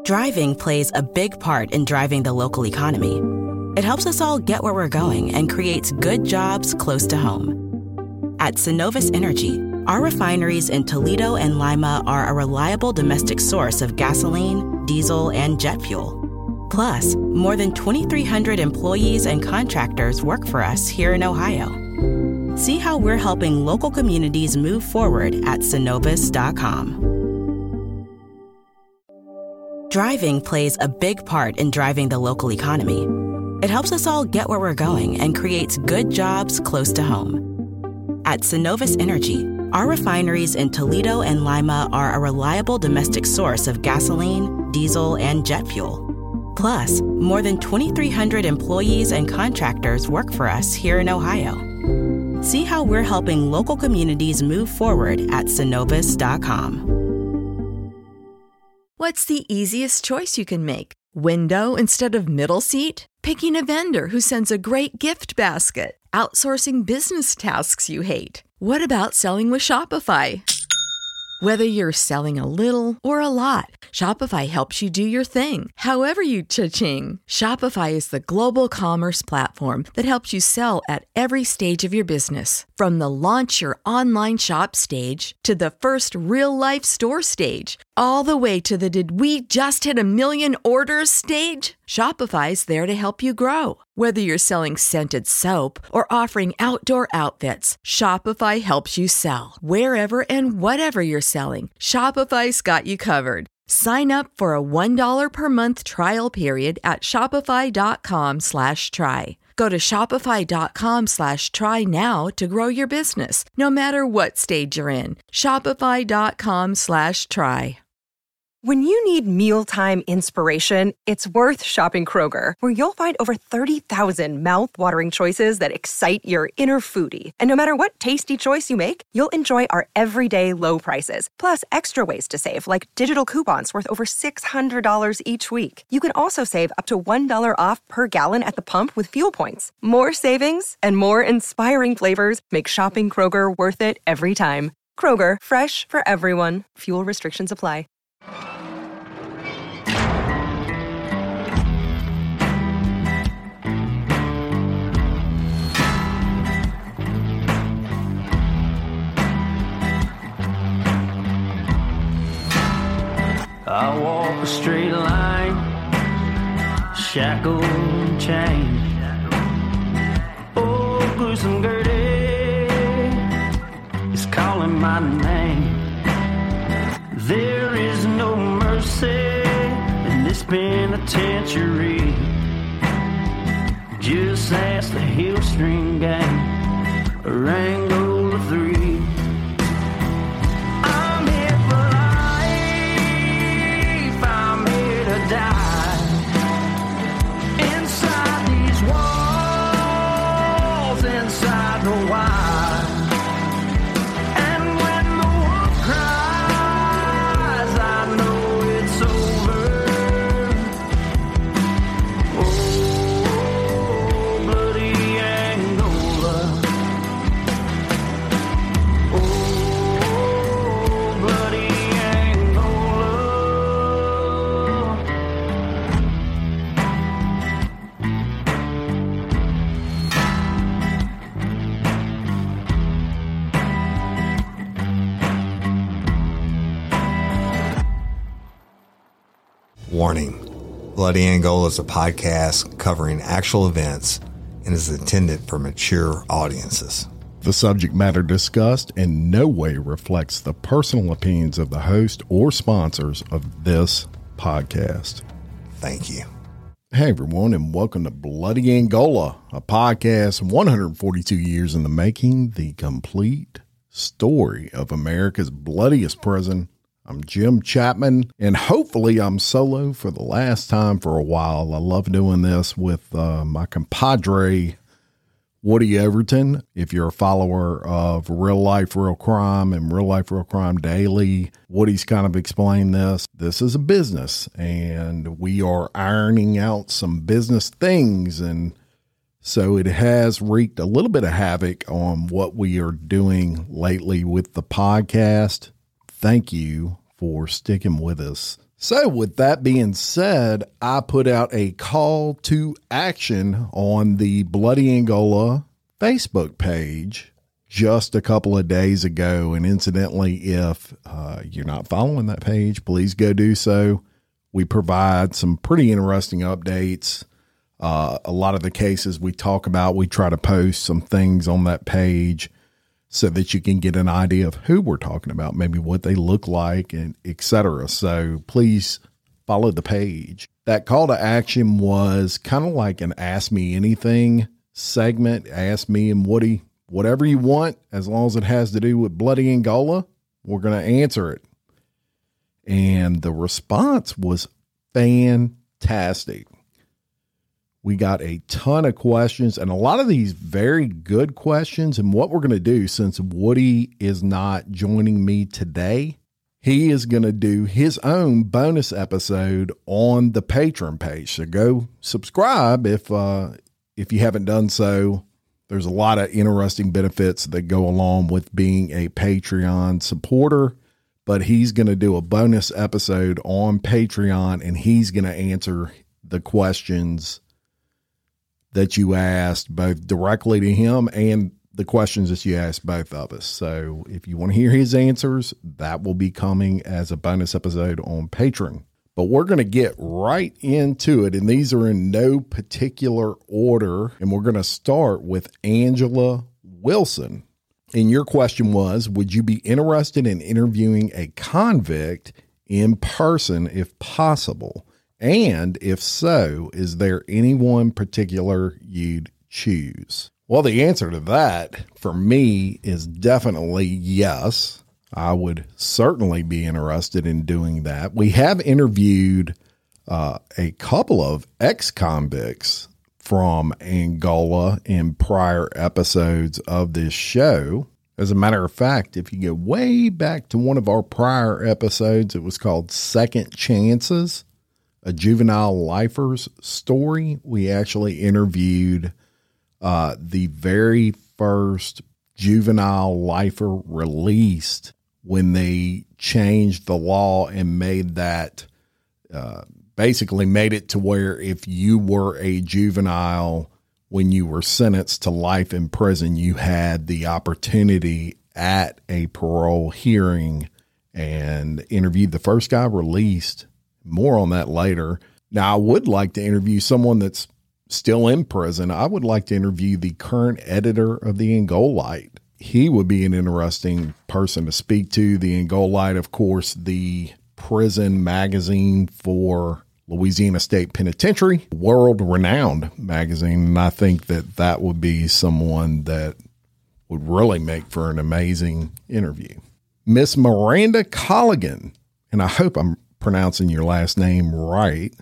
Driving plays a big part in driving the local economy. It helps us all get where we're going and creates good jobs close to home. At Synovus Energy, our refineries in Toledo and Lima are a reliable domestic source of gasoline, diesel, and jet fuel. Plus, more than 2,300 employees and contractors work for us here in Ohio. See how we're helping local communities move forward at Synovus.com. Driving plays a big part in driving the local economy. It helps us all get where we're going and creates good jobs close to home. At Synovus Energy, our refineries in Toledo and Lima are a reliable domestic source of gasoline, diesel, and jet fuel. Plus, more than 2,300 employees and contractors work for us here in Ohio. See how we're helping local communities move forward at Synovus.com. What's the easiest choice you can make? Window instead of middle seat? Picking a vendor who sends a great gift basket? Outsourcing business tasks you hate? What about selling with Shopify? Whether you're selling a little or a lot, Shopify helps you do your thing, however you cha-ching. Shopify is the global commerce platform that helps you sell at every stage of your business. From the launch your online shop stage to the first real-life store stage, all the way to the did we just hit 1 million orders stage. Shopify's there to help you grow. Whether you're selling scented soap or offering outdoor outfits, Shopify helps you sell. Wherever and whatever you're selling, Shopify's got you covered. Sign up for a $1 per month trial period at shopify.com/try. Go to shopify.com/try now to grow your business, no matter what stage you're in. Shopify.com/try. When you need mealtime inspiration, it's worth shopping Kroger, where you'll find over 30,000 mouth-watering choices that excite your inner foodie. And no matter what tasty choice you make, you'll enjoy our everyday low prices, plus extra ways to save, like digital coupons worth over $600 each week. You can also save up to $1 off per gallon at the pump with fuel points. More savings and more inspiring flavors make shopping Kroger worth it every time. Kroger, fresh for everyone. Fuel restrictions apply. I walk a straight line, shackled and chained. Oh, gruesome Gertie is calling my name. There is no mercy in this penitentiary. Just ask the Hill String Gang, or Angola 3. I'm here for life, I'm here to die. Inside these walls, inside the wire. Warning. Bloody Angola is a podcast covering actual events and is intended for mature audiences. The subject matter discussed in no way reflects the personal opinions of the host or sponsors of this podcast. Thank you. Hey everyone, and welcome to Bloody Angola, a podcast 142 years in the making, the complete story of America's bloodiest prison. I'm Jim Chapman, and hopefully I'm solo for the last time for a while. I love doing this with my compadre, Woody Overton. If you're a follower of Real Life, Real Crime and Real Life, Real Crime Daily, Woody's kind of explained this. This is a business, and we are ironing out some business things, and so it has wreaked a little bit of havoc on what we are doing lately with the podcast. Thank you for sticking with us So with that being said, I put out a call to action on the Bloody Angola Facebook page just a couple of days ago. And incidentally, if you're not following that page, please go do so. We provide some pretty interesting updates. A lot of the cases we talk about, we try to post some things on that page so that you can get an idea of who we're talking about, maybe what they look like, and et cetera. So please follow the page. That call to action was kind of like an Ask Me Anything segment. Ask me and Woody whatever you want, as long as it has to do with Bloody Angola, we're going to answer it. And the response was fantastic. We got a ton of questions and a lot of these very good questions. And what we're going to do, since Woody is not joining me today, he is going to do his own bonus episode on the Patreon page. So go subscribe if you haven't done so. There's a lot of interesting benefits that go along with being a Patreon supporter, but he's going to do a bonus episode on Patreon and he's going to answer the questions that you asked both directly to him and the questions that you asked both of us. So if you want to hear his answers, that will be coming as a bonus episode on Patreon. But we're going to get right into it. And these are in no particular order. And we're going to start with Angela Wilson. And your question was, would you be interested in interviewing a convict in person if possible? And if so, is there anyone particular you'd choose? Well, the answer to that for me is definitely yes. I would certainly be interested in doing that. We have interviewed a couple of ex-convicts from Angola in prior episodes of this show. As a matter of fact, if you go way back to one of our prior episodes, it was called Second Chances, a juvenile lifer's story. We actually interviewed the very first juvenile lifer released when they changed the law and made that, basically made it to where if you were a juvenile when you were sentenced to life in prison, you had the opportunity at a parole hearing, and interviewed the first guy released. More on that later. Now, I would like to interview someone that's still in prison. I would like to interview the current editor of the Angolite. He would be an interesting person to speak to. The Angolite, of course, the prison magazine for Louisiana State Penitentiary, world-renowned magazine. And I think that that would be someone that would really make for an amazing interview. Miss Miranda Colligan, and I hope I'm pronouncing your last name right.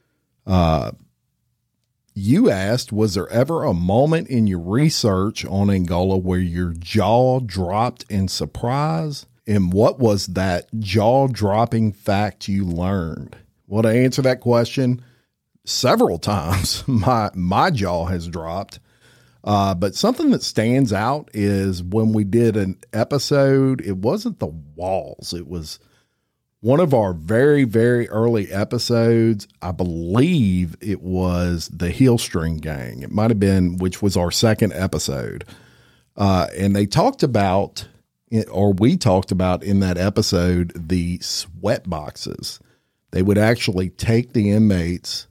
You asked, was there ever a moment in your research on Angola where your jaw dropped in surprise? And what was that jaw-dropping fact you learned? Well, to answer that question, several times my jaw has dropped. But something that stands out is when we did an episode, it wasn't the walls. It was one of our very, very early episodes. I believe it was the Heel String Gang. It might have been, which was our second episode. And they talked about, or we talked about in that episode, the sweat boxes. They would actually take the inmates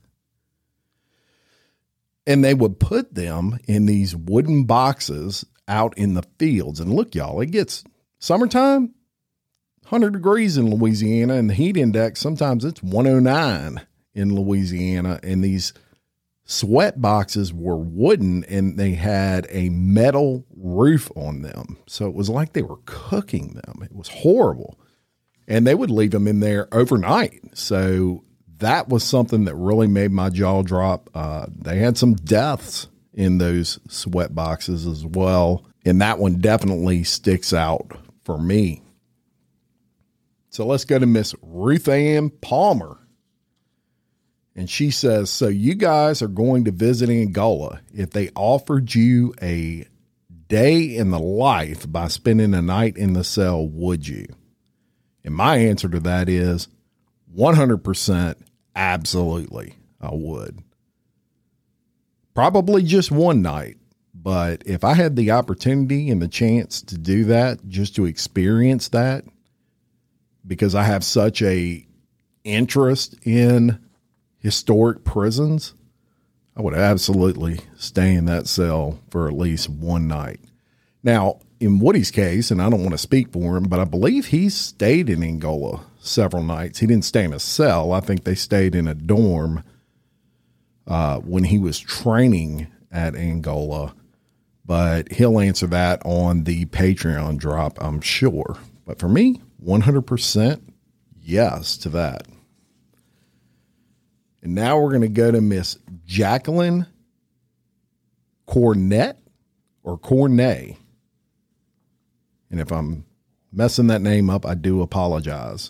and they would put them in these wooden boxes out in the fields. And look, y'all, it gets summertime, 100 degrees in Louisiana, and the heat index, sometimes it's 109 in Louisiana. And these sweat boxes were wooden and they had a metal roof on them. So it was like they were cooking them. It was horrible. And they would leave them in there overnight. So that was something that really made my jaw drop. They had some deaths in those sweat boxes as well. And that one definitely sticks out for me. So let's go to Miss Ruth Ann Palmer. And she says, so you guys are going to visit Angola. If they offered you a day in the life by spending a night in the cell, would you? And my answer to that is 100% absolutely I would. Probably just one night, but if I had the opportunity and the chance to do that, just to experience that, because I have such a interest in historic prisons, I would absolutely stay in that cell for at least one night. Now, in Woody's case, and I don't want to speak for him, but I believe he stayed in Angola several nights. He didn't stay in a cell. I think they stayed in a dorm when he was training at Angola, but he'll answer that on the Patreon drop, I'm sure. But for me, 100% yes to that. And now we're going to go to Miss Jacqueline Cornet or Cornet. And if I'm messing that name up, I do apologize.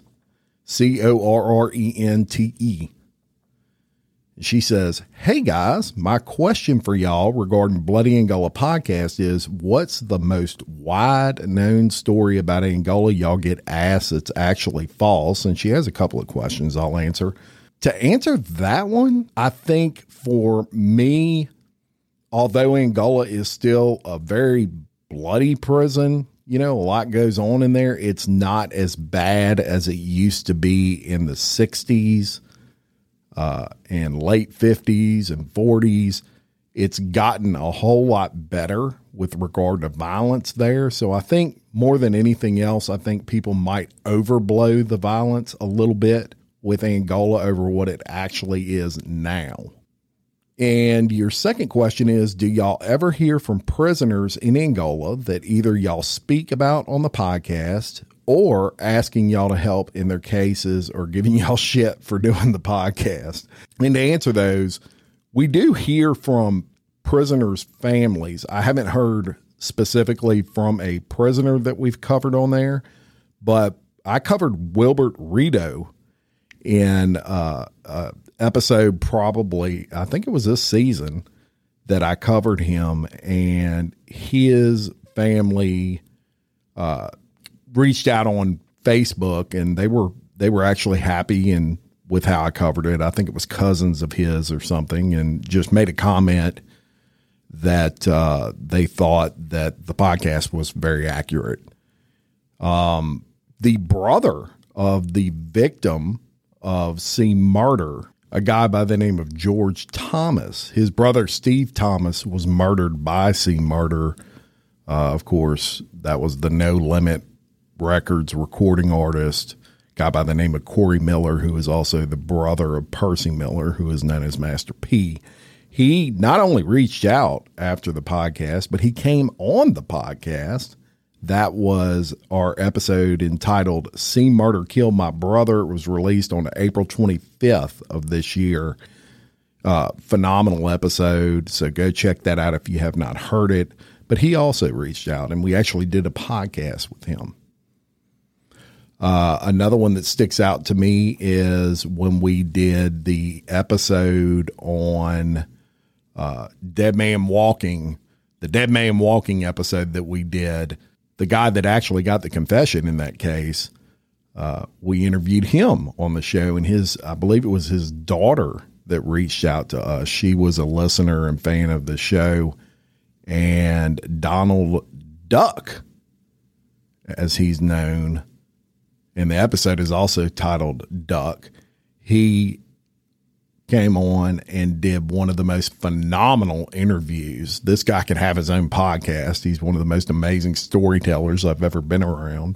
Corrente. She says, hey guys, my question for y'all regarding Bloody Angola podcast is, what's the most wide known story about Angola y'all get asked that's actually false? And she has a couple of questions I'll answer. To answer that one, I think for me, although Angola is still a very bloody prison, you know, a lot goes on in there. It's not as bad as it used to be in the 60s and late 50s and 40s. It's gotten a whole lot better with regard to violence there. So I think more than anything else, I think people might overblow the violence a little bit with Angola over what it actually is now. And your second question is, do y'all ever hear from prisoners in Angola that either y'all speak about on the podcast or asking y'all to help in their cases or giving y'all shit for doing the podcast? And to answer those, we do hear from prisoners' families. I haven't heard specifically from a prisoner that we've covered on there, but I covered Wilbert Rito in episode probably, I think it was this season that I covered him, and his family reached out on Facebook, and they were actually happy and with how I covered it. I think it was cousins of his or something, and just made a comment that they thought that the podcast was very accurate. The brother of the victim of C. Murder, a guy by the name of George Thomas. His brother, Steve Thomas, was murdered by C. Murder. Of course, that was the No Limit Records recording artist, guy by the name of Corey Miller, who is also the brother of Percy Miller, who is known as Master P. He not only reached out after the podcast, but he came on the podcast. That was our episode entitled C. Murder Killed My Brother. It was released on April 25th of this year. Phenomenal episode. So go check that out if you have not heard it. But he also reached out, and we actually did a podcast with him. Another one that sticks out to me is when we did the episode on Dead Man Walking, the Dead Man Walking episode that we did. The guy that actually got the confession in that case, we interviewed him on the show, and I believe it was his daughter that reached out to us. She was a listener and fan of the show, and Donald Duck, as he's known, and the episode is also titled Duck. He came on and did one of the most phenomenal interviews. This guy could have his own podcast. He's one of the most amazing storytellers I've ever been around.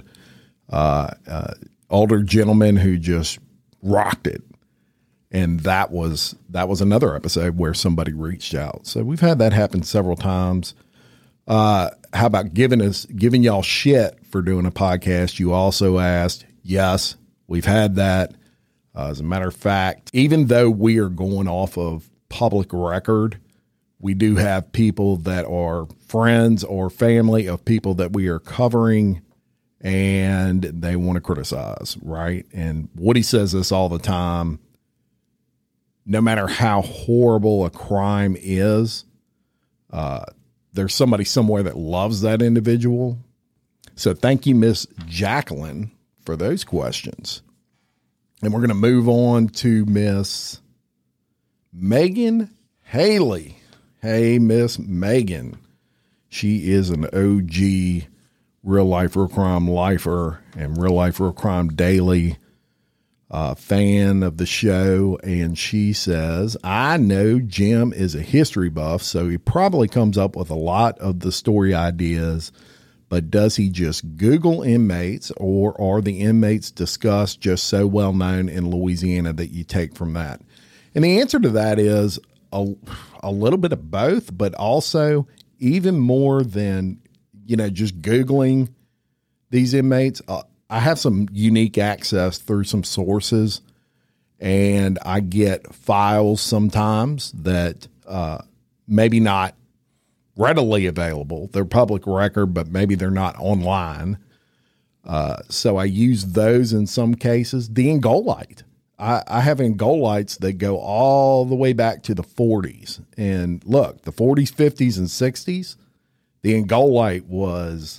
Older gentleman who just rocked it. And that was another episode where somebody reached out. So we've had that happen several times. How about giving y'all shit for doing a podcast? You also asked. Yes, we've had that. As a matter of fact, even though we are going off of public record, we do have people that are friends or family of people that we are covering, and they want to criticize, right? And Woody says this all the time. No matter how horrible a crime is, there's somebody somewhere that loves that individual. So thank you, Miss Jacqueline, for those questions. And we're going to move on to Miss Megan Haley. Hey, Miss Megan. She is an OG Real Life Real Crime lifer and Real Life Real Crime Daily fan of the show. And she says, I know Jim is a history buff, so he probably comes up with a lot of the story ideas, but does he just Google inmates, or are the inmates discussed just so well known in Louisiana that you take from that? And the answer to that is a little bit of both, but also even more than, just Googling these inmates. I have some unique access through some sources, and I get files sometimes that maybe not readily available. They're public record, but maybe they're not online. So I use those in some cases. The Angolite. I have Angolites that go all the way back to the 40s. And look, the 40s, 50s, and 60s, the Angolite was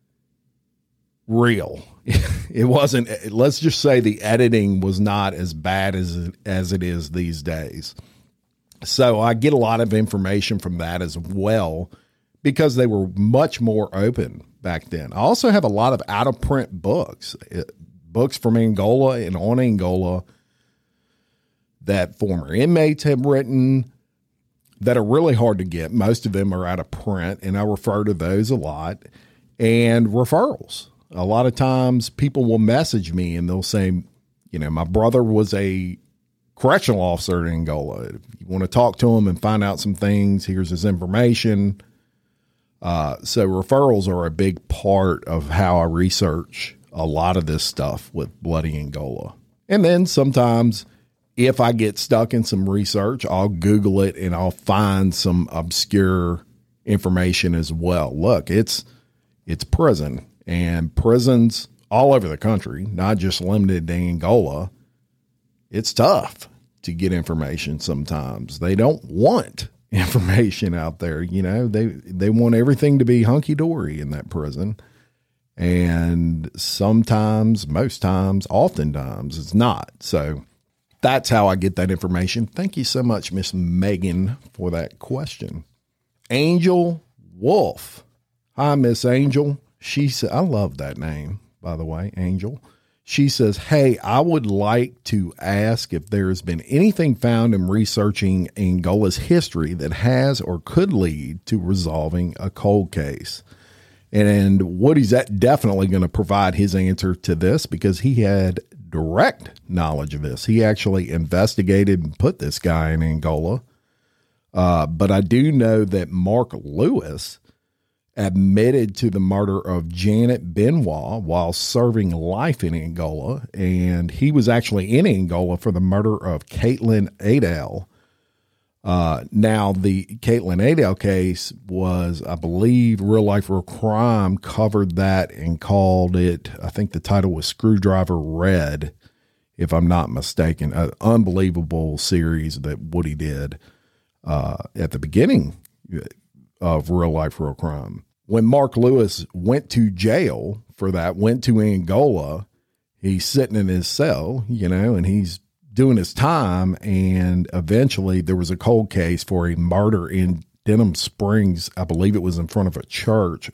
real. It wasn't, let's just say the editing was not as bad as it is these days. So I get a lot of information from that as well, because they were much more open back then. I also have a lot of out of print books from Angola and on Angola that former inmates have written that are really hard to get. Most of them are out of print, and I refer to those a lot. And referrals. A lot of times people will message me and they'll say, my brother was a correctional officer in Angola. If you want to talk to him and find out some things, here's his information. So referrals are a big part of how I research a lot of this stuff with Bloody Angola. And then sometimes if I get stuck in some research, I'll Google it and I'll find some obscure information as well. Look, it's prison, and prisons all over the country, not just limited to Angola. It's tough to get information sometimes. They don't want information out there. They want everything to be hunky-dory in that prison. And sometimes, most times, oftentimes, it's not. So that's how I get that information. Thank you so much, Miss Megan, for that question. Angel Wolf. Hi, Miss Angel. She said, I love that name, by the way, Angel. She says, hey, I would like to ask if there has been anything found in researching Angola's history that has or could lead to resolving a cold case. And Woody's definitely going to provide his answer to this, because he had direct knowledge of this. He actually investigated and put this guy in Angola. But I do know that Mark Lewis admitted to the murder of Janet Benoit while serving life in Angola. And he was actually in Angola for the murder of Caitlin Adele. Now, the Caitlin Adele case was, I believe, Real Life Real Crime covered that and called it, I think the title was Screwdriver Red, if I'm not mistaken. An unbelievable series that Woody did at the beginning of Real Life Real Crime. When Mark Lewis went to jail for that, went to Angola, he's sitting in his cell, and he's doing his time. And eventually there was a cold case for a murder in Denham Springs. I believe it was in front of a church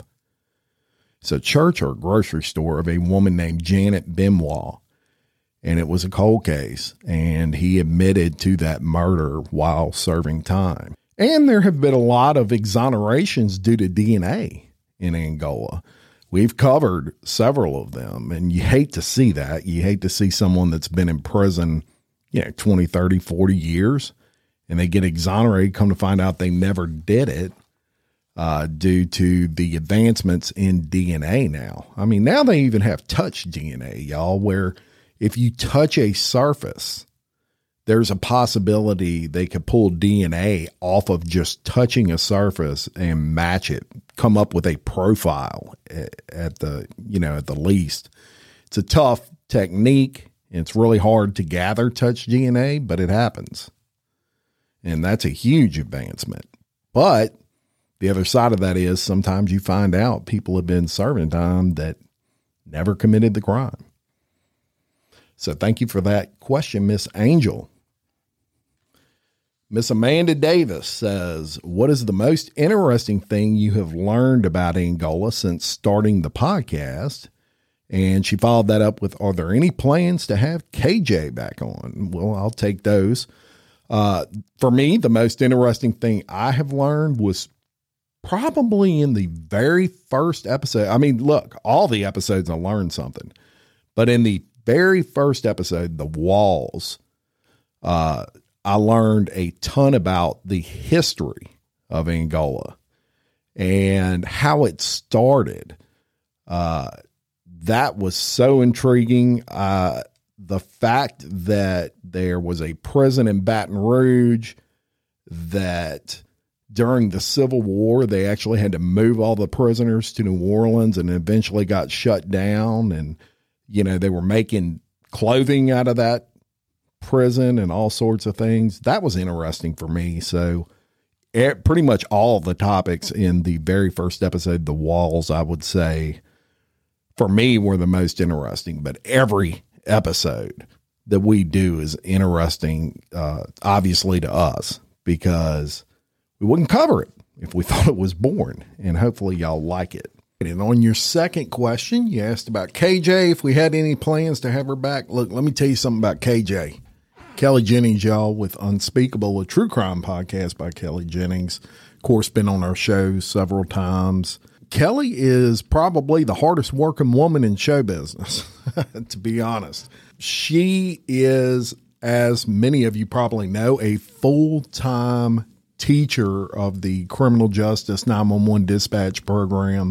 it's a church or a grocery store, of a woman named Janet Benoit. And it was a cold case, and he admitted to that murder while serving time. And there have been a lot of exonerations due to DNA in Angola. We've covered several of them, and you hate to see that. You hate to see someone that's been in prison, 20, 30, 40 years, and they get exonerated, come to find out they never did it due to the advancements in DNA now. I mean, now they even have touch DNA, y'all, where if you touch a surface, there's a possibility they could pull DNA off of just touching a surface and match it, come up with a profile at the least. It's a tough technique. It's really hard to gather touch DNA, but it happens. And that's a huge advancement. But the other side of that is sometimes you find out people have been serving time that never committed the crime. So thank you for that question, Miss Angel. Miss Amanda Davis says, what is the most interesting thing you have learned about Angola since starting the podcast? And she followed that up with, are there any plans to have KJ back on? Well, I'll take those. For me, the most interesting thing I have learned was probably in the very first episode. I mean, look, all the episodes I learned something, but in the very first episode, The Walls, I learned a ton about the history of Angola and how it started. That was so intriguing. The fact that there was a prison in Baton Rouge that during the Civil War, they actually had to move all the prisoners to New Orleans and eventually got shut down. And, you know, they were making clothing out of that prison and all sorts of things. That was interesting for me. So pretty much all of the topics in the very first episode, The Walls, I would say for me were the most interesting, but every episode that we do is interesting, obviously to us, because we wouldn't cover it if we thought it was boring, and hopefully y'all like it. And on your second question, you asked about KJ, if we had any plans to have her back. Look, let me tell you something about KJ. Kelly Jennings, y'all, with Unspeakable, a true crime podcast by Kelly Jennings. Of course, been on our show several times. Kelly is probably the hardest working woman in show business, to be honest. She is, as many of you probably know, a full-time teacher of the criminal justice 911 dispatch program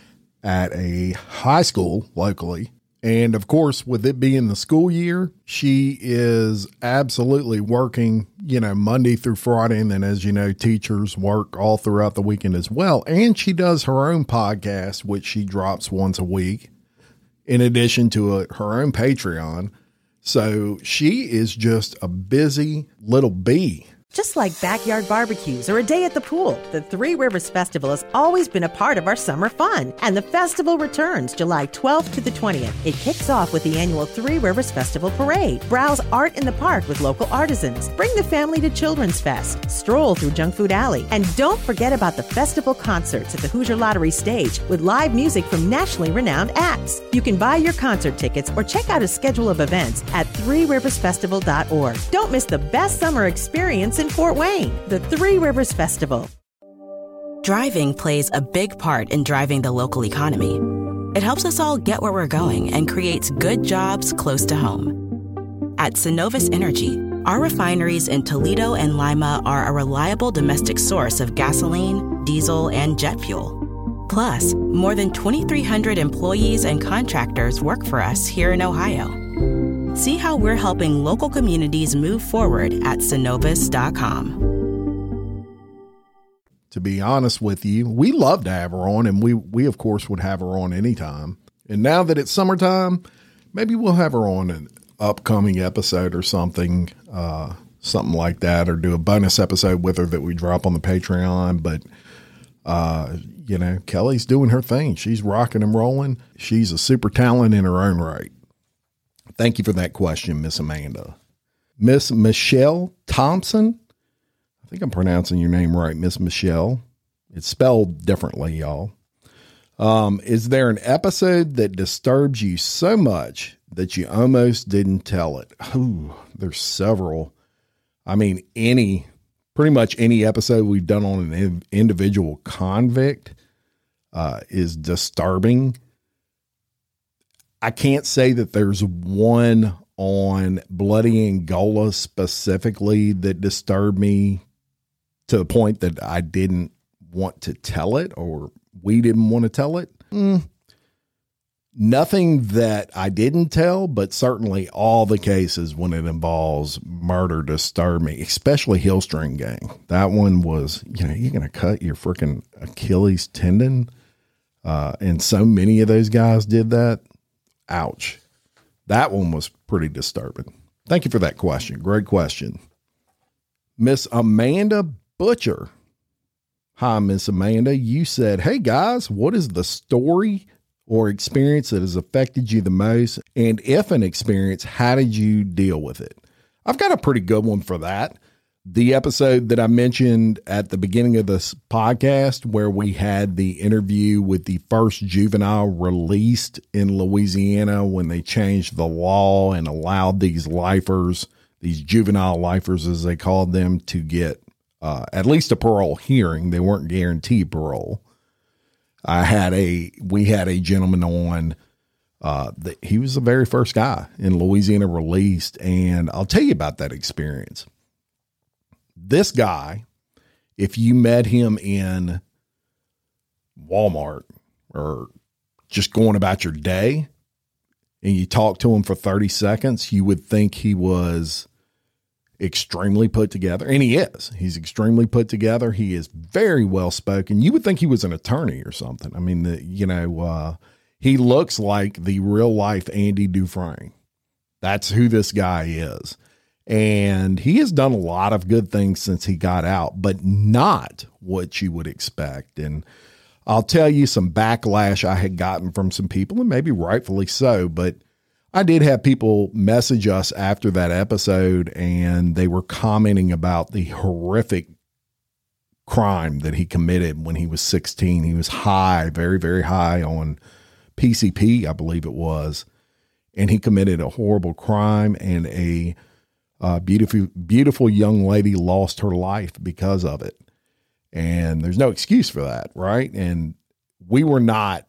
at a high school locally. And of course, with it being the school year, she is absolutely working, you know, Monday through Friday. And then, as you know, teachers work all throughout the weekend as well. And she does her own podcast, which she drops once a week, in addition to her own Patreon. So she is just a busy little bee. Just like backyard barbecues or a day at the pool, the Three Rivers Festival has always been a part of our summer fun. And the festival returns July 12th to the 20th. It kicks off with the annual Three Rivers Festival Parade. Browse art in the park with local artisans. Bring the family to Children's Fest. Stroll through Junk Food Alley. And don't forget about the festival concerts at the Hoosier Lottery stage with live music from nationally renowned acts. You can buy your concert tickets or check out a schedule of events at threeriversfestival.org. Don't miss the best summer experience in Fort Wayne, the Three Rivers Festival. Driving plays a big part in driving the local economy. It helps us all get where we're going and creates good jobs close to home. At Synovus Energy, our refineries in Toledo and Lima are a reliable domestic source of gasoline, diesel, and jet fuel. Plus, more than 2,300 employees and contractors work for us here in Ohio. See how we're helping local communities move forward at Synovus.com. To be honest with you, we love to have her on, and we of course would have her on anytime. And now that it's summertime, maybe we'll have her on an upcoming episode or something like that, or do a bonus episode with her that we drop on the Patreon. But, you know, Kelly's doing her thing. She's rocking and rolling. She's a super talent in her own right. Thank you for that question, Miss Amanda. Miss Michelle Thompson. I think I'm pronouncing your name right, Miss Michelle. It's spelled differently, y'all. Is there an episode that disturbs you so much that you almost didn't tell it? Ooh, there's several. I mean, pretty much any episode we've done on an individual convict is disturbing. I can't say that there's one on Bloody Angola specifically that disturbed me to the point that I didn't want to tell it, or we didn't want to tell it. Nothing that I didn't tell, but certainly all the cases when it involves murder disturb me, especially Hill String Gang. That one was, you know, you're going to cut your freaking Achilles tendon. And so many of those guys did that. Ouch. That one was pretty disturbing. Thank you for that question. Great question. Miss Amanda Butcher. Hi, Miss Amanda. You said, hey guys, what is the story or experience that has affected you the most? And if an experience, how did you deal with it? I've got a pretty good one for that. The episode that I mentioned at the beginning of this podcast, where we had the interview with the first juvenile released in Louisiana when they changed the law and allowed these lifers, these juvenile lifers as they called them, to get at least a parole hearing. They weren't guaranteed parole. We had a gentleman on, he was the very first guy in Louisiana released. And I'll tell you about that experience. This guy, if you met him in Walmart or just going about your day and you talked to him for 30 seconds, you would think he was extremely put together. And he is. He's extremely put together. He is very well spoken. You would think he was an attorney or something. I mean, he looks like the real life Andy Dufresne. That's who this guy is. And he has done a lot of good things since he got out, but not what you would expect. And I'll tell you some backlash I had gotten from some people, and maybe rightfully so, but I did have people message us after that episode, and they were commenting about the horrific crime that he committed when he was 16. He was high, very, very high on PCP, I believe it was. And he committed a horrible crime, and a beautiful young lady lost her life because of it. And there's no excuse for that, right? And we were not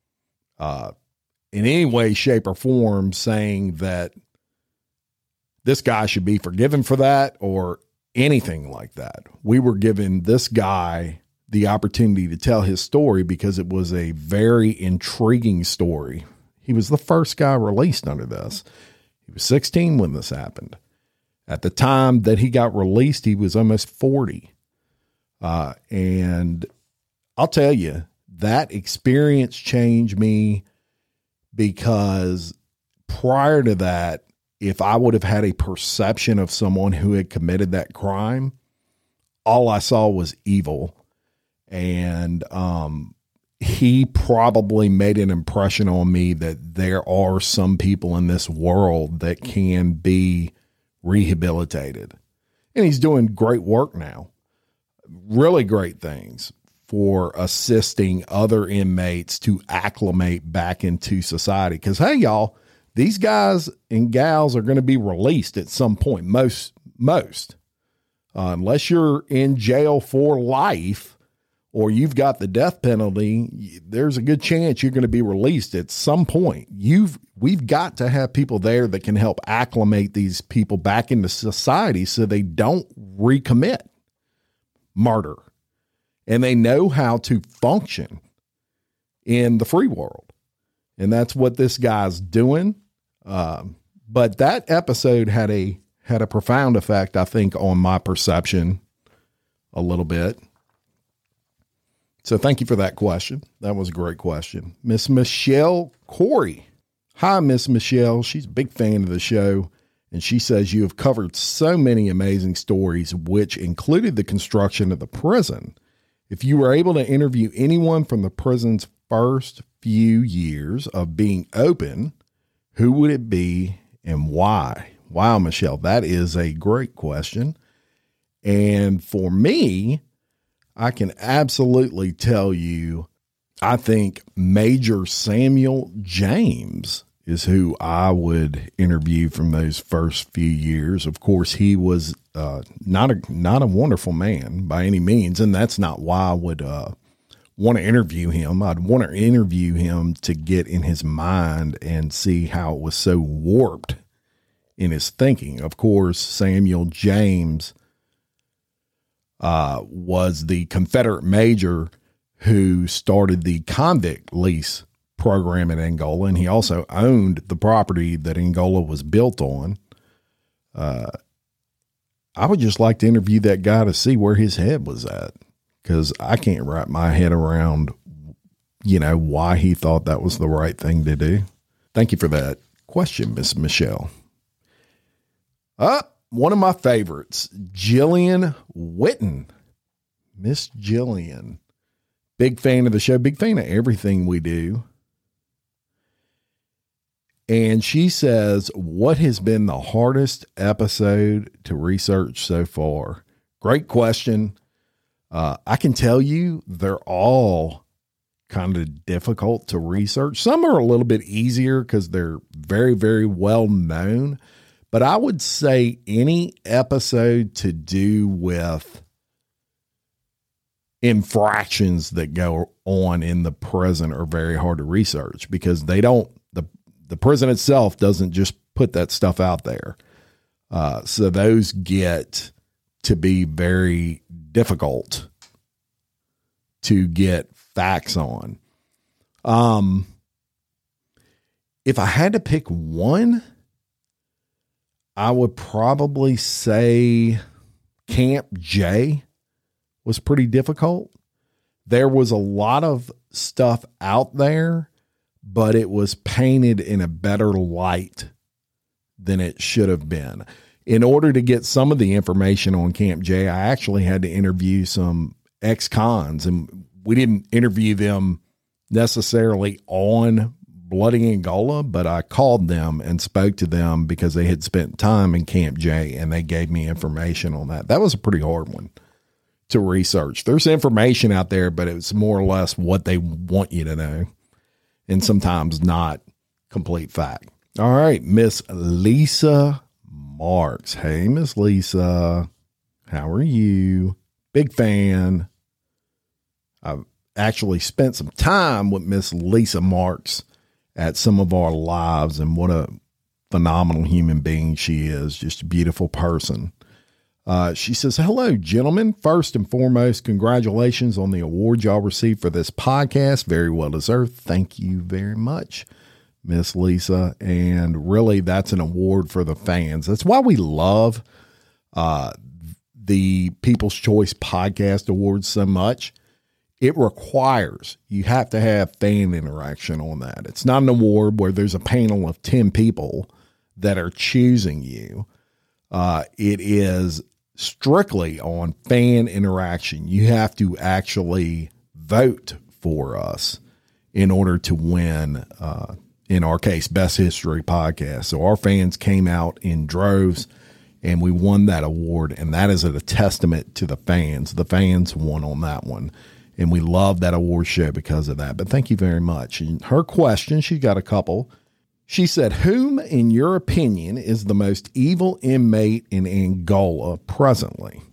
in any way, shape, or form saying that this guy should be forgiven for that or anything like that. We were giving this guy the opportunity to tell his story because it was a very intriguing story. He was the first guy released under this. He was 16 when this happened. At the time that he got released, he was almost 40. And I'll tell you, that experience changed me, because prior to that, if I would have had a perception of someone who had committed that crime, all I saw was evil. And he probably made an impression on me that there are some people in this world that can be rehabilitated. And he's doing great work now. Really great things for assisting other inmates to acclimate back into society. Because, hey, y'all, these guys and gals are going to be released at some point. Most, unless you're in jail for life or you've got the death penalty, there's a good chance you're going to be released at some point. We've got to have people there that can help acclimate these people back into society so they don't recommit murder. And they know how to function in the free world. And that's what this guy's doing. But that episode had a profound effect, I think, on my perception a little bit. So thank you for that question. That was a great question. Miss Michelle Corey. Hi, Miss Michelle. She's a big fan of the show. And she says, you have covered so many amazing stories, which included the construction of the prison. If you were able to interview anyone from the prison's first few years of being open, who would it be and why? Wow, Michelle, that is a great question. And for me, I can absolutely tell you, I think Major Samuel James is who I would interview from those first few years. Of course, he was not a wonderful man by any means, and that's not why I would want to interview him. I'd want to interview him to get in his mind and see how it was so warped in his thinking. Of course, Samuel James was the Confederate major who started the convict lease program in Angola, and he also owned the property that Angola was built on. I would just like to interview that guy to see where his head was at, because I can't wrap my head around, why he thought that was the right thing to do. Thank you for that question, Miss Michelle. One of my favorites, Jillian Witten. Miss Jillian. Big fan of the show, big fan of everything we do. And she says, what has been the hardest episode to research so far? Great question. I can tell you they're all kind of difficult to research. Some are a little bit easier because they're very, very well known. But I would say any episode to do with infractions that go on in the prison are very hard to research because they don't, the prison itself doesn't just put that stuff out there. So those get to be very difficult to get facts on. If I had to pick one, I would probably say Camp J was pretty difficult. There was a lot of stuff out there, but it was painted in a better light than it should have been. In order to get some of the information on Camp J, I actually had to interview some ex-cons, and we didn't interview them necessarily on Bloody Angola, but I called them and spoke to them because they had spent time in Camp J and they gave me information on that. That was a pretty hard one to research. There's information out there, but it's more or less what they want you to know and sometimes not complete fact. All right, Miss Lisa Marks. Hey, Miss Lisa, how are you? Big fan. I've actually spent some time with Miss Lisa Marks at some of our lives, and what a phenomenal human being she is. Just a beautiful person. She says, hello, gentlemen. First and foremost, congratulations on the award y'all received for this podcast. Very well deserved. Thank you very much, Miss Lisa. And really, that's an award for the fans. That's why we love the People's Choice Podcast Awards so much. It requires, you have to have fan interaction on that. It's not an award where there's a panel of 10 people that are choosing you. It is strictly on fan interaction. You have to actually vote for us in order to win, in our case, Best History Podcast. So our fans came out in droves and we won that award. And that is a testament to the fans. The fans won on that one. And we love that award show because of that. But thank you very much. And her question, she got a couple. She said, whom, in your opinion, is the most evil inmate in Angola presently?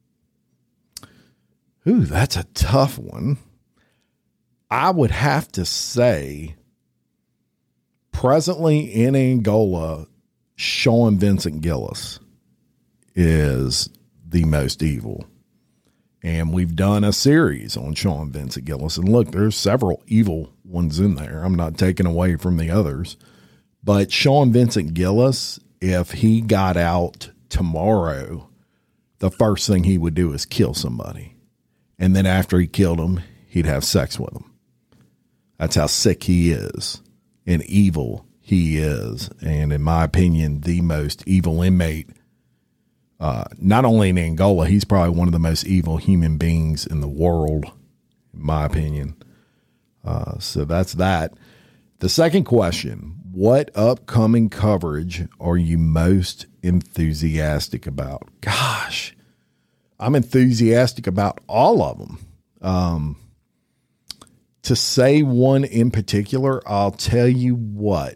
Ooh, that's a tough one. I would have to say, presently in Angola, Sean Vincent Gillis is the most evil. And we've done a series on Sean Vincent Gillis. And look, there's several evil ones in there. I'm not taking away from the others. But Sean Vincent Gillis, if he got out tomorrow, the first thing he would do is kill somebody. And then after he killed them, he'd have sex with them. That's how sick he is and evil he is. And in my opinion, the most evil inmate. Not only in Angola, he's probably one of the most evil human beings in the world, in my opinion. So that's that. The second question, what upcoming coverage are you most enthusiastic about? Gosh, I'm enthusiastic about all of them. To say one in particular, I'll tell you what.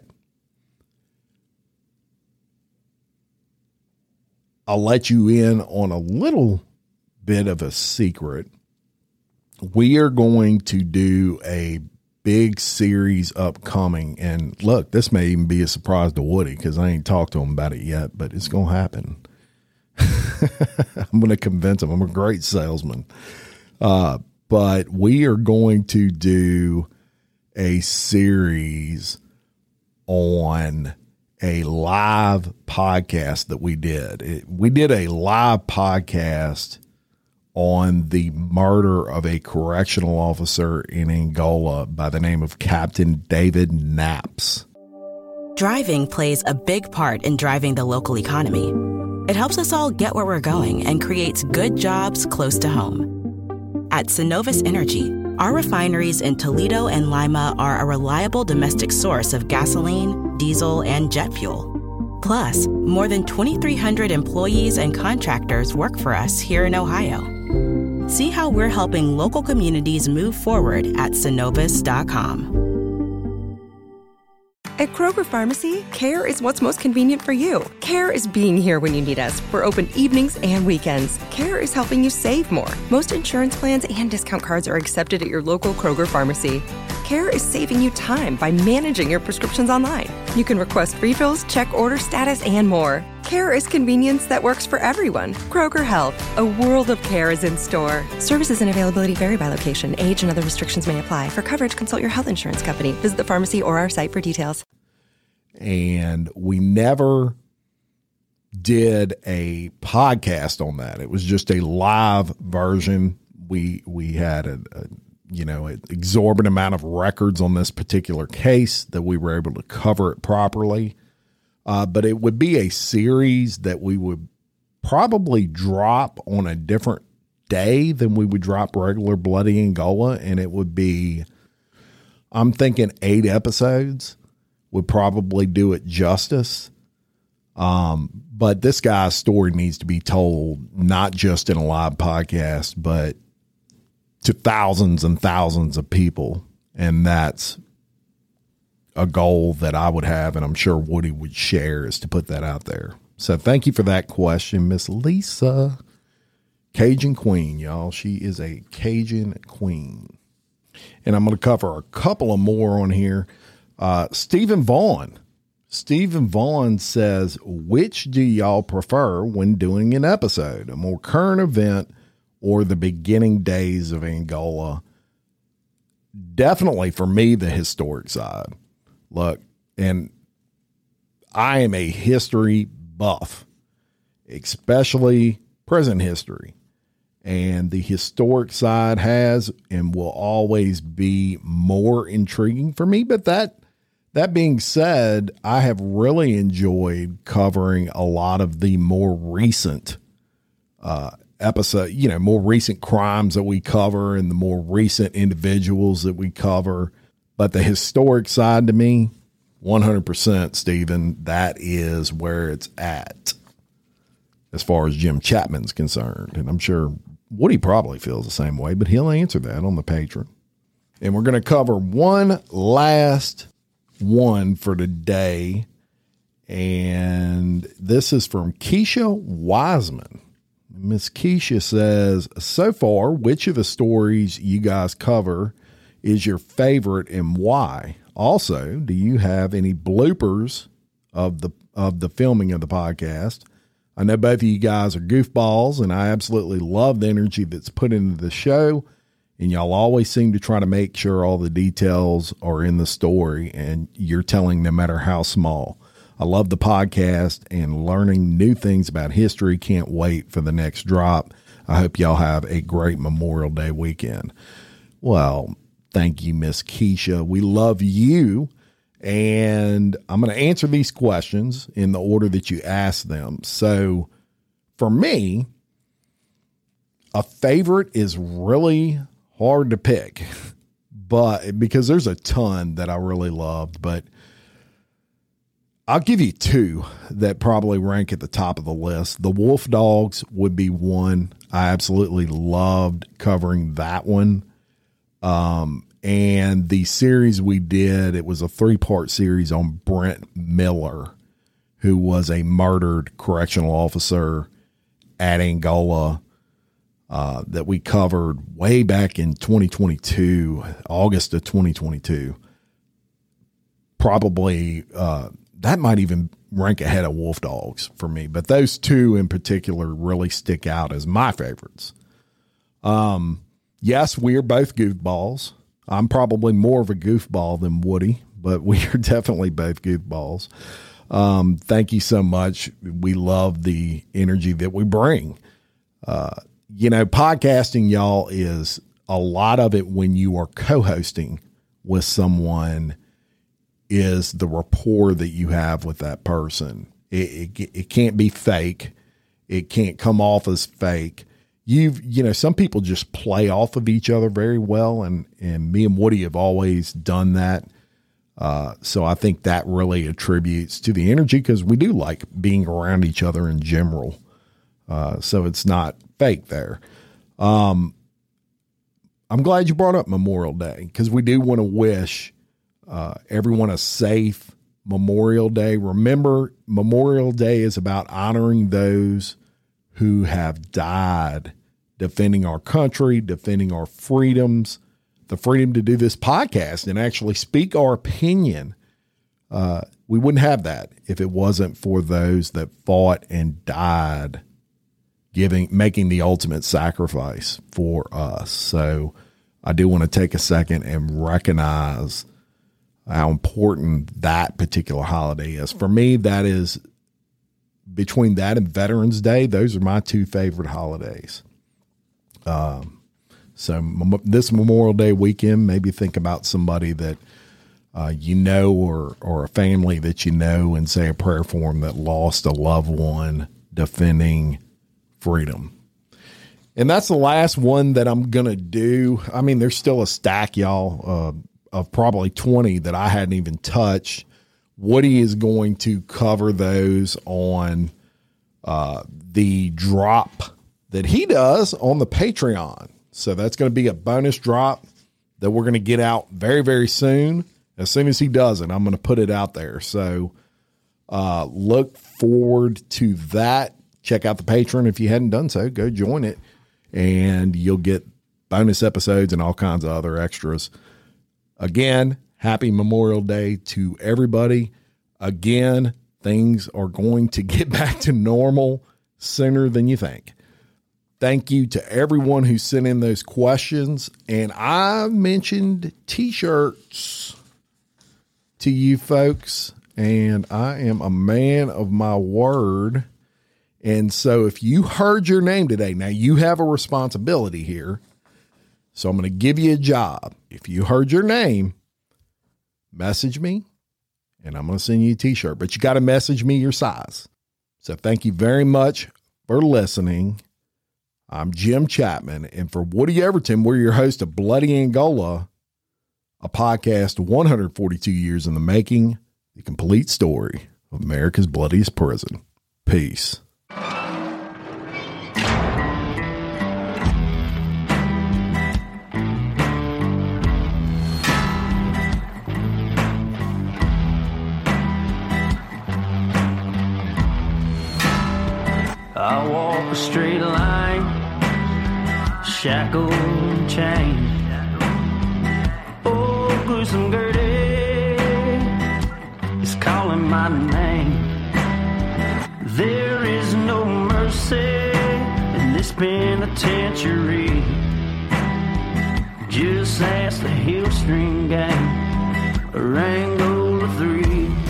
I'll let you in on a little bit of a secret. We are going to do a big series upcoming. And look, this may even be a surprise to Woody because I ain't talked to him about it yet, but it's going to happen. I'm going to convince him. I'm a great salesman. But we are going to do a series on a live podcast that we did. We did a live podcast on the murder of a correctional officer in Angola by the name of Captain David Knaps. Driving plays a big part in driving the local economy. It helps us all get where we're going and creates good jobs close to home. At Synovus Energy, Our refineries in Toledo and Lima are a reliable domestic source of gasoline, diesel, and jet fuel. Plus, more than 2,300 employees and contractors work for us here in Ohio. See how we're helping local communities move forward at Synovus.com. At Kroger Pharmacy, care is what's most convenient for you. Care is being here when you need us. We're open evenings and weekends. Care is helping you save more. Most insurance plans and discount cards are accepted at your local Kroger Pharmacy. Care is saving you time by managing your prescriptions online. You can request refills, check order status, and more. Care is convenience that works for everyone. Kroger Health, a world of care is in store. Services and availability vary by location. Age and other restrictions may apply. For coverage, consult your health insurance company. Visit the pharmacy or our site for details. And we never did a podcast on that. It was just a live version. We had an exorbitant amount of records on this particular case that we were able to cover it properly. But it would be a series that we would probably drop on a different day than we would drop regular Bloody Angola. And it would be, I'm thinking 8 episodes would probably do it justice. But this guy's story needs to be told, not just in a live podcast, but to thousands and thousands of people. And that's a goal that I would have, and I'm sure Woody would share, is to put that out there. So thank you for that question, Miss Lisa. Cajun Queen, y'all. She is a Cajun Queen. And I'm going to cover a couple of more on here. Stephen Vaughn. Stephen Vaughn says, which do y'all prefer when doing an episode? A more current event or the beginning days of Angola? Definitely for me, the historic side. Look, and I am a history buff, especially present history. And the historic side has and will always be more intriguing for me. But that being said, I have really enjoyed covering a lot of the more recent more recent crimes that we cover and the more recent individuals that we cover. But the historic side to me, 100%, Stephen, that is where it's at as far as Jim Chapman's concerned. And I'm sure Woody probably feels the same way, but he'll answer that on the Patreon. And we're going to cover one last one for today. And this is from Keisha Wiseman. Miss Keisha says, so far, which of the stories you guys cover is your favorite and why? Also, do you have any bloopers of the filming of the podcast? I know both of you guys are goofballs, and I absolutely love the energy that's put into the show. And y'all always seem to try to make sure all the details are in the story and you're telling no matter how small. I love the podcast and learning new things about history. Can't wait for the next drop. I hope y'all have a great Memorial Day weekend. Well, thank you, Miss Keisha. We love you. And I'm going to answer these questions in the order that you asked them. So for me, a favorite is really hard to pick, but because there's a ton that I really loved, but I'll give you 2 that probably rank at the top of the list. The Wolf Dogs would be one. I absolutely loved covering that one. And the series we did, it was a 3-part series on Brent Miller, who was a murdered correctional officer at Angola, that we covered way back in 2022, August of 2022. Probably, that might even rank ahead of Wolf Dogs for me, but those 2 in particular really stick out as my favorites. Yes, we are both goofballs. I'm probably more of a goofball than Woody, but we are definitely both goofballs. Thank you so much. We love the energy that we bring. Podcasting, y'all, is a lot of it when you are co-hosting with someone is the rapport that you have with that person. It can't be fake. It can't come off as fake. some people just play off of each other very well. And me and Woody have always done that. So I think that really attributes to the energy, because we do like being around each other in general. So it's not fake there. I'm glad you brought up Memorial Day, because we do want to wish everyone a safe Memorial Day. Remember, Memorial Day is about honoring those who have died defending our country, defending our freedoms, the freedom to do this podcast and actually speak our opinion. We wouldn't have that if it wasn't for those that fought and died, making the ultimate sacrifice for us. So I do want to take a second and recognize how important that particular holiday is. For me, that is, between that and Veterans Day, those are my two favorite holidays. So this Memorial Day weekend, maybe think about somebody that or a family that and say a prayer for them that lost a loved one defending freedom. And that's the last one that I'm going to do. I mean, there's still a stack, y'all, of probably 20 that I hadn't even touched. Woody is going to cover those on the drop that he does on the Patreon. So that's going to be a bonus drop that we're going to get out very, very soon. As soon as he does it, I'm going to put it out there. So look forward to that. Check out the Patreon. If you hadn't done so, go join it, and you'll get bonus episodes and all kinds of other extras. Again, happy Memorial Day to everybody. Again, things are going to get back to normal sooner than you think. Thank you to everyone who sent in those questions. And I mentioned T-shirts to you folks, and I am a man of my word. And so if you heard your name today, now you have a responsibility here. So I'm going to give you a job. If you heard your name, message me, and I'm going to send you a T-shirt. But you got to message me your size. So thank you very much for listening. I'm Jim Chapman, and for Woody Everton, we're your host of Bloody Angola, a podcast 142 years in the making, the complete story of America's bloodiest prison. Peace. I walk a straight line, shackled and chained. Oh, gruesome Gertie is calling my name. There is no mercy in this penitentiary. Just ask the Hill String Gang, or Angola 3.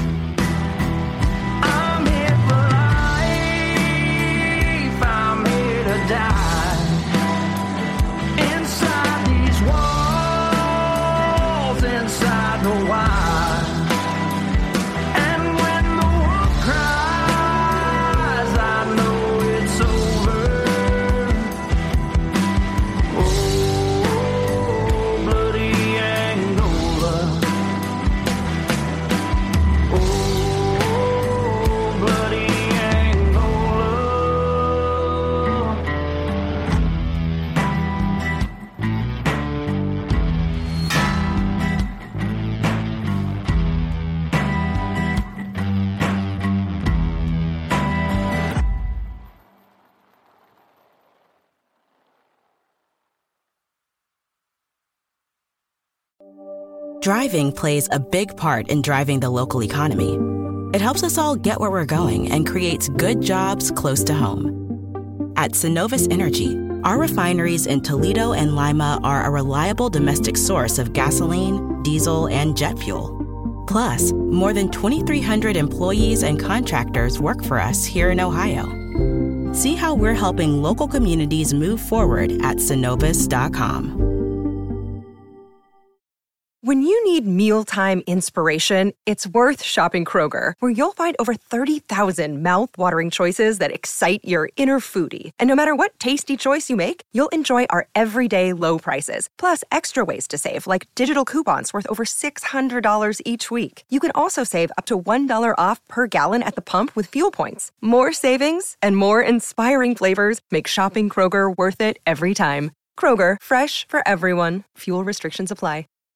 Driving plays a big part in driving the local economy. It helps us all get where we're going and creates good jobs close to home. At Synovus Energy, our refineries in Toledo and Lima are a reliable domestic source of gasoline, diesel, and jet fuel. Plus, more than 2,300 employees and contractors work for us here in Ohio. See how we're helping local communities move forward at Synovus.com. When you need mealtime inspiration, it's worth shopping Kroger, where you'll find over 30,000 mouth-watering choices that excite your inner foodie. And no matter what tasty choice you make, you'll enjoy our everyday low prices, plus extra ways to save, like digital coupons worth over $600 each week. You can also save up to $1 off per gallon at the pump with fuel points. More savings and more inspiring flavors make shopping Kroger worth it every time. Kroger, fresh for everyone. Fuel restrictions apply.